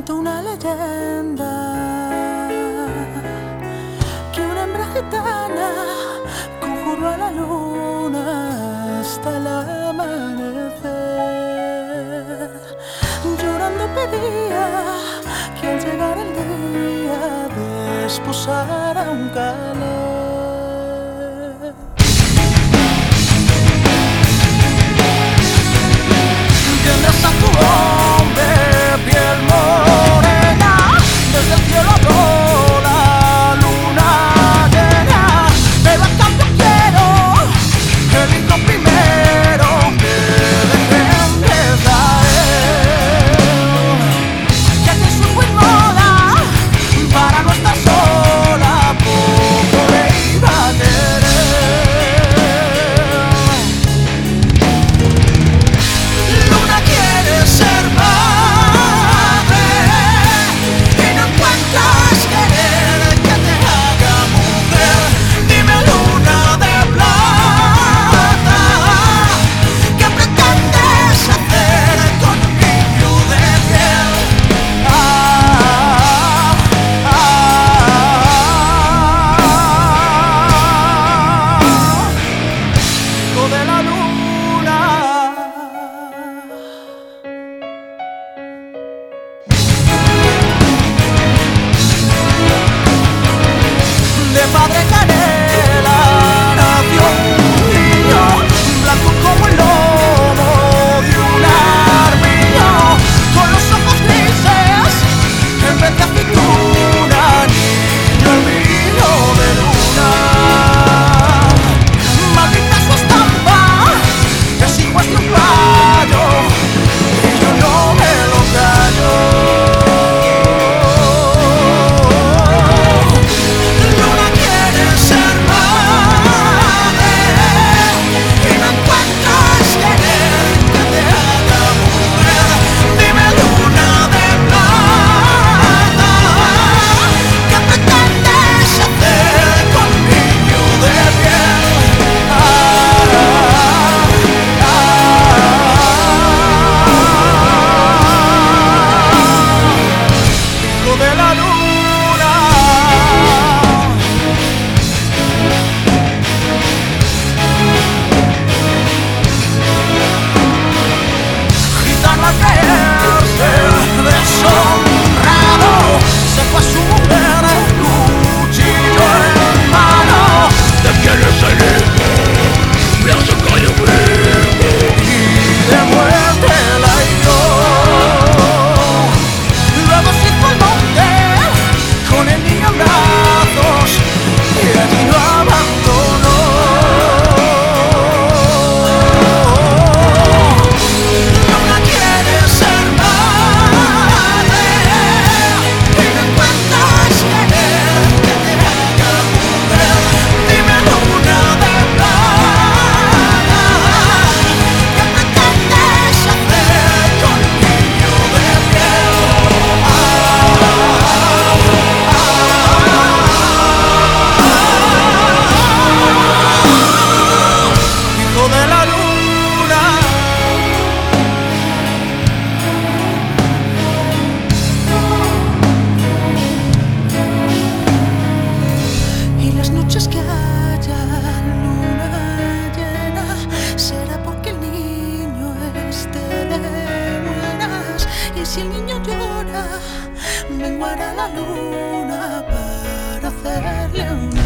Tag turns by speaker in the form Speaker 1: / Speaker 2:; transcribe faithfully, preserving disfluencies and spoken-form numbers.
Speaker 1: Cuenta una leyenda que una hembra gitana conjuró a la luna hasta el amanecer. Llorando pedía que al llegar el día desposara un calé. Tendrás a tu hombre piel morena, desde el cielo habló la luna llena, pero a cambio quiero el hijo primero que dejen de caer, ya que su buen moda para no estar sola poco le iba a querer. Luna quiere ser madre y no encuentras querer que te haga mujer. Dime, luna de plata, ¿qué pretendes hacer con un niño de piel? Ah, ah, ah, hijo de la luna. De padre canela nació un niño, blanco como el lomo de un armiño, con los ojos grises en vez de aceituna, niño albino de luna. Maldita su estampa, es igual que un rayo, y yo no me lo callo. Luna quiere ser madre y no encuentras querer que te haga mujer. Dime, luna de plata, ¿qué pretendes hacer con un niño de piel? Ah, ah, hijo de la luna. Gitano al creerse deshonrado, se fue a su mujer, cuchillo en mano. ¿De quién es el hijo? Me hace callo vivo y de muerte la hirió. Luego se fue al monte con el niño en brazos y allí lo abandonó. Luna quiere ser madre y no encuentras querer que te haga mujer. Dime, luna de plata, ¿qué pretendes hacer con un niño de piel? Ah, hijo de la luna. Y las noches que haya luna llena será porque el niño esté de buenas. Y si el niño llora, menguará la luna para hacerle un